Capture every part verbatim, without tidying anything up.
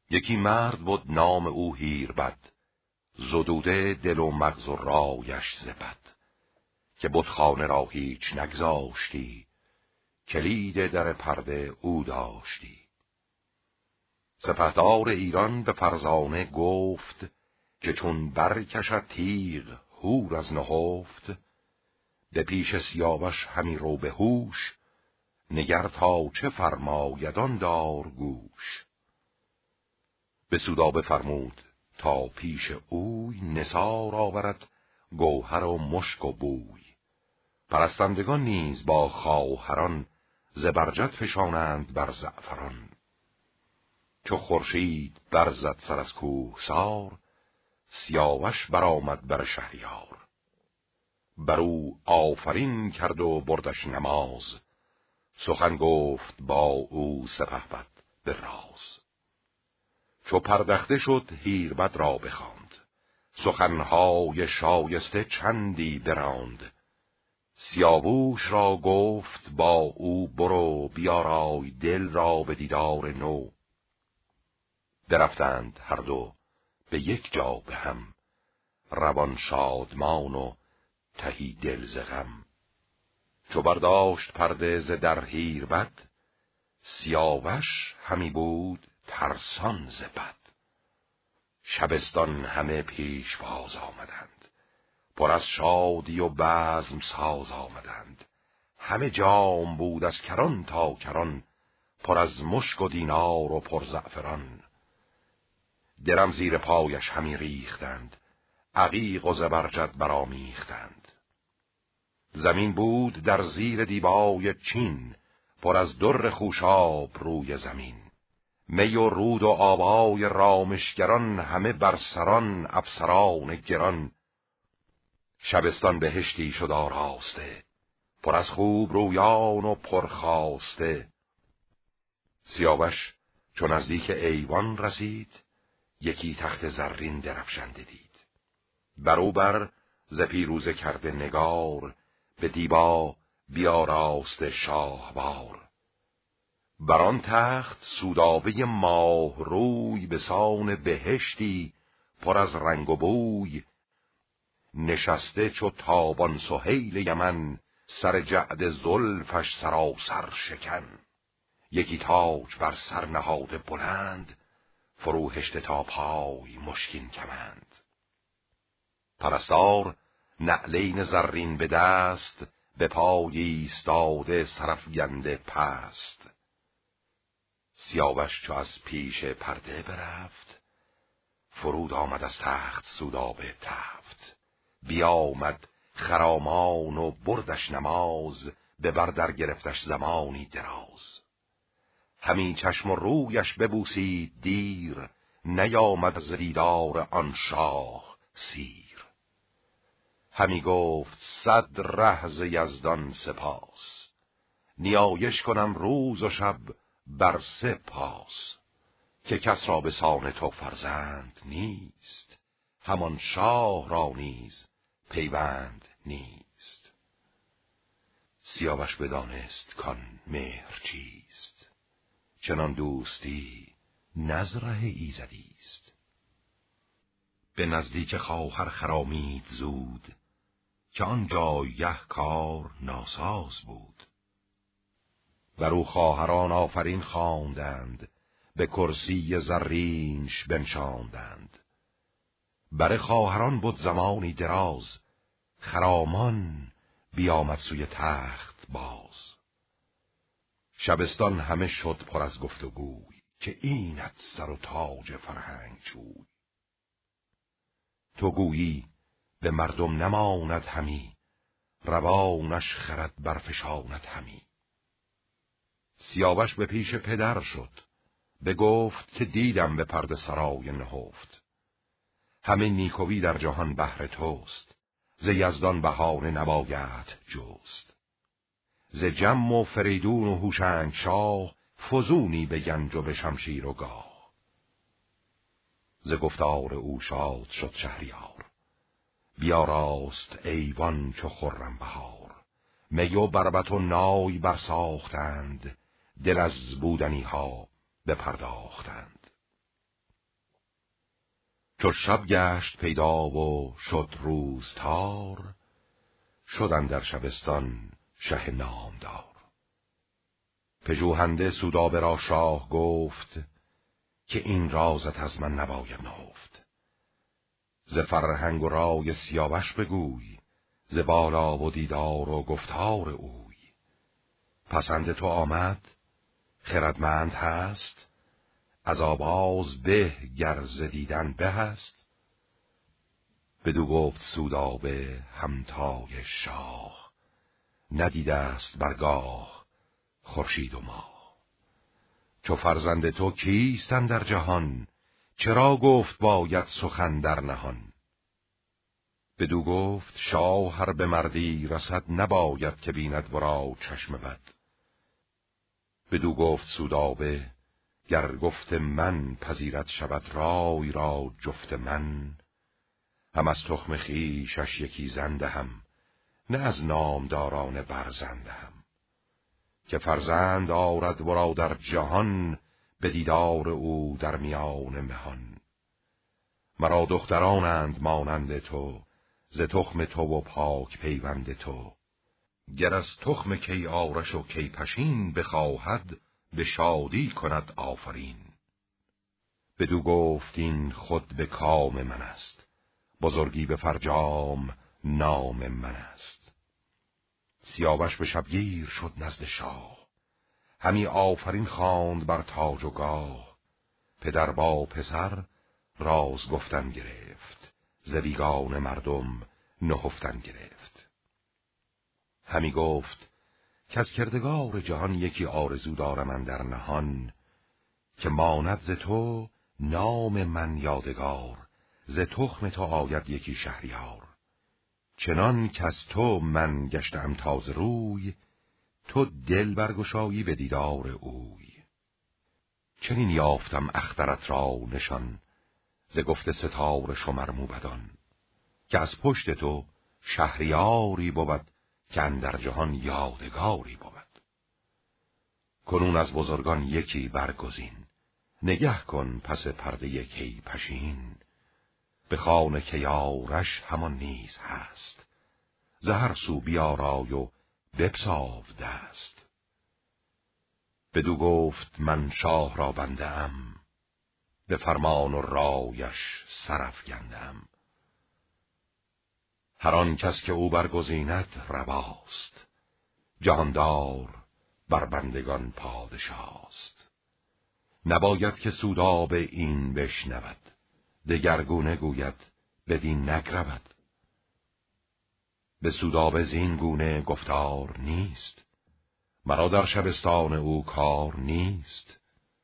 یکی مرد بود نام او هیربد، زدوده دل و مغز و رایش ز بد. که بتخانه را هیچ نگذاشتی، کلید در پرده او داشتی. سپهدار ایران به فرزانه گفت، که چون برکشد تیغ هور از نهفت. به پیش سیاوش همی رو به هوش، نگر تا چه فرمایدان دار گوش. به سودابه فرمود تا پیش اوی، نثار آورد گوهر و مشک و بوی. پرستندگان نیز با خواهران، زبرجد فشانند بر زعفران. چو خورشید برزد سر از کوهسار، سیاوش برآمد بر شهریار. بر او آفرین کرد و بردش نماز، سخن گفت با او سپهبد به راز. چو پردخته شد هیربد را بخواند، سخنهای شایسته چندی براند. سیاووش را گفت با او برو، بیارای دل را به دیدار نو. برفتند هر دو به یک جا به هم، روان شادمان و تهی دل ز غم. چو برداشت پرده ز در هیربد، سیاوش همی بود ترسان ز بد. شبستان همه پیش باز آمدند، پر از شادی و بزم ساز آمدند. همه جام بود از کران تا کران، پر از مشک و دینار و پر زعفران. درم زیر پایش همی ریختند، عقیق و زبرجد برآمیختند. زمین بود در زیر دیبای چین، پر از در خوشاب روی زمین. می و رود و آبای رامشگران، همه بر سران افسران گران. شبستان بهشتی شد آراسته، پر از خوب رویان و پرخواسته. سیاوش چون نزدیک ایوان رسید، یکی تخت زرین درفشنده دید. بروبر ز پیروزه کرده نگار، به دیبا بیاراسته شاهوار. بر آن تخت سودابه ماه روی، به سان بهشتی پر از رنگ و بوی. نشسته چو تابان سهیل یمن، سر جعد زلفش سراسر شکن. یکی تاج بر سر نهاده بلند، فرو هشته تا پای مشکین کمند. پرستار نعلین زرین به دست، به پای ایستاده سرافگنده پست. سیاوش چو از پیش پرده برفت، فرود آمد از تخت سودابه تفت. بیامد خرامان و بردش نماز، به بر در گرفتش زمانی دراز. همین چشم و رویش ببوسید دیر، نیامد ز دیدار آن شاه سیر. همی گفت صد ره ز یزدان سپاس، نیایش کنم روز و شب بر سه پاس. که کس را به سان تو فرزند نیست، همان شاه را نیز پیوند نیست. سیاوش بدانست کان مهر چیست، چنان دوستی نزره ایزدی است. به نزدیک خواهر خرامید زود، که آن جایگه کار ناساز بود. بر او خواهران آفرین خواندند، به کرسی زرینش بنشاندند. بر خواهران بود زمانی دراز، خرامان بیامد سوی تخت باز. شبستان همه شد پر از گفت و گوی، که اینت سر و تاج فرهنگ چوی. تو گویی به مردم نماند همی، روانش خرد برفشاند همی. سیاوش به پیش پدر شد، بگفت که دیدم به پرده سرای نهفت. همه نیکویی در جهان بهر توست، ز یزدان بهانه نباید جست. ز جم و فریدون و هوشنگ شاه، فزونی به گنج و به شمشیر و گاه. ز گفتار او شاد شد شهریار، بیاراست ایوان چو خرم بهار. می و بربط و نای برساختند، دل از بودنی ها بپرداختند. چو شب گشت پیدا و شد روز تار، شدن در شبستان شه نامدار. پژوهنده سودابه را شاه گفت، که این رازت از من نباید نهفت. ز فرهنگ و رای سیاوش بگوی، ز بالا و دیدار و گفتار اوی. پسند تو آمد خردمند هست، از آواز به گر ز دیدن به هست. بدو گفت سودابه همتای شاه، ندیده است برگاه خورشید و ماه. چو فرزند تو کیستن در جهان، چرا گفت باید سخن در نهان. بدو گفت شاه هر به مردی رسد، نباید که بیند ورا چشم بد. بدو گفت سودابه گر گفت من، پذیرت شود رای را جفت من. هم از تخم خویشش یکی زنده هم، نه از نامداران برزنده هم. که فرزند آرد ورا در جهان، به دیدار او در میان مهان. مرا دخترانند مانند تو، ز تخم تو و پاک پیوند تو. گر از تخم کی آرش و کی پشین، بخواهد به شادی کند آفرین. بدو گفت این خود به کام من است، بزرگی به فرجام نام من است. سیاوش به شبگیر شد نزد شاه، همی آفرین خواند بر تاج و گاه. پدر با پسر راز گفتن گرفت، ز بیگانه مردم نهفتن گرفت. همی گفت که از کردگار جهان، یکی آرزو دارم اندر نهان. که ماند ز تو نام من یادگار، ز تخم تو آید یکی شهریار. چنان که از تو من گشتم تازه روی، تو دل برگشایی به دیدار اوی. چنین یافتم اخترت را نشان، ز گفت ستاره شمر موبدان. که از پشت تو شهریاری بود، که اندر جهان یادگاری بود. کنون از بزرگان یکی برگزین، نگه کن پس پرده یکی پشین. به خانه که یارش همان نیز هست، ز هر سو بیارای و بپساو دست. بدو گفت من شاه را بنده ام، به فرمان و رایش سرافگندم. هر آن کس که او برگزیند رواست، جهاندار بر بندگان پادشاست. نباید که سودابه این بشنود، دگرگونه گوید بدین نگرود. به سودابه زین گونه گفتار نیست، مرا در شبستان او کار نیست.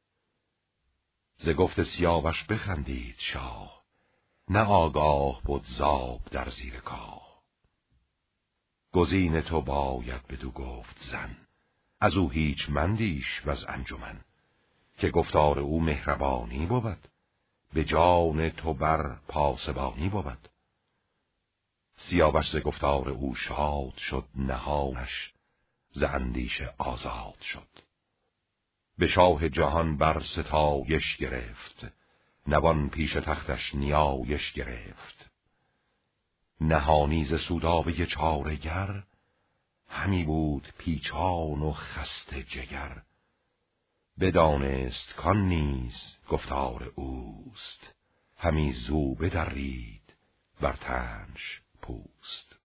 ز گفت سیاوش بخندید شاه، نه آگاه بود زاب در زیر کاه. گزین تو باید بدو گفت زن، از او هیچ مندیش و از انجمن. که گفتار او مهربانی بود، به جان تو بر پاسبانی بود. سیاوش ز گفتار او شاد شد، نهانش ز اندیشه آزاد شد. به شاه جهان بر ستایش گرفت، نوان پیش تختش نیایش گرفت. نهانی ز سودابه چاره‌گر، همی بود پیچان و خسته جگر. بدانست کان نیز گفتار اوست، همی زو بدرید بر تنش پوست.